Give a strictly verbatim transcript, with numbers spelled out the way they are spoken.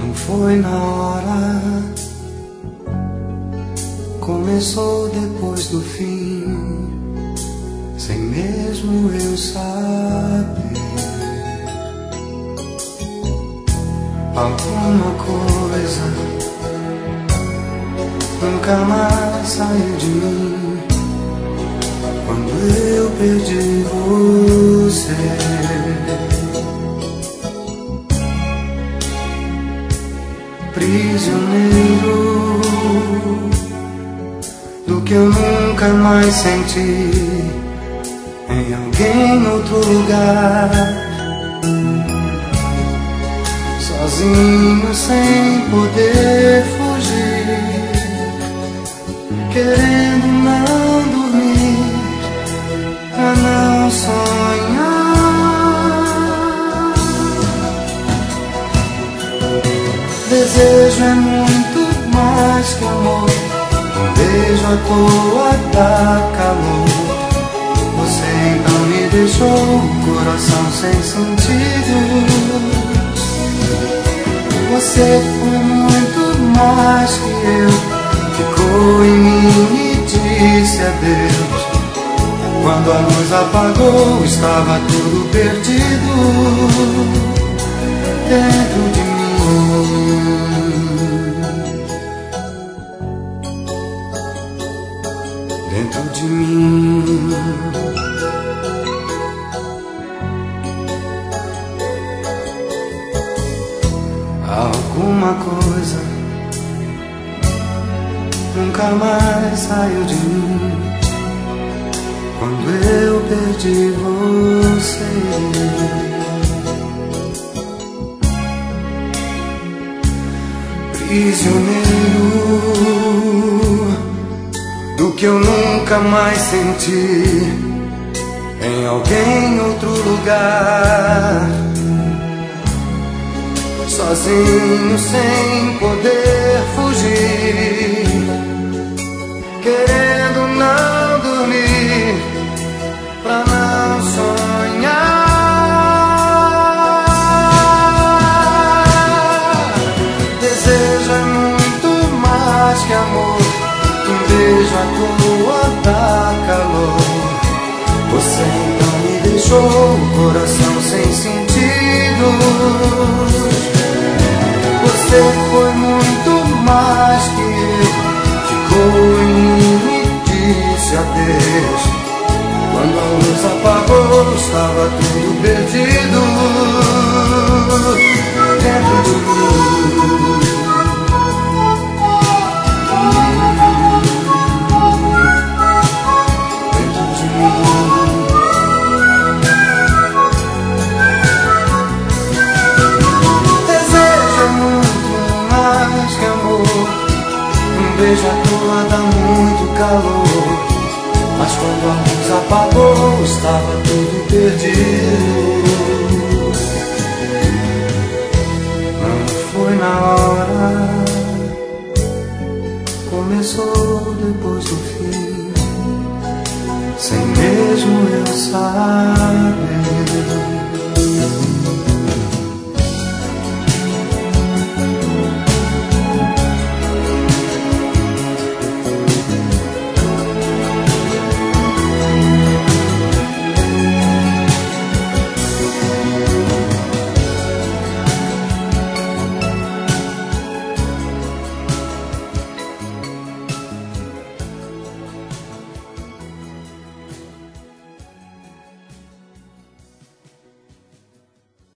Não foi na hora, começou depois do fim, sem mesmo eu saber. Alguma coisa nunca mais saiu de mim quando eu perdi você. Prisioneiro do que eu nunca mais senti em alguém em outro lugar, sozinho sem poder fugir, querendo não dormir pra não sonhar. Desejo é muito mais que amor, um beijo à toa dá calor. Você então me deixou o coração sem sentido. Você foi muito mais que eu, ficou em mim e disse adeus. Quando a luz apagou, estava tudo perdido dentro de mim. Dentro de mim. Alguma coisa nunca mais saiu de mim quando eu perdi você. Prisioneiro do que eu nunca mais senti em alguém em outro lugar, sozinho sem poder fugir, querendo não dormir pra não sonhar. Desejo é muito mais que amor, um beijo à toa dá calor. Você então me deixou o coração sem sentido. Você foi muito mais que eu, ficou em mim e disse adeus. Quando a luz apagou, estava tudo perdido dentro de mim. Dentro de mim. Um beijo à toa dá muito calor, mas quando a luz apagou, estava tudo perdido. Não foi na hora, começou depois do fim, sem mesmo eu saber.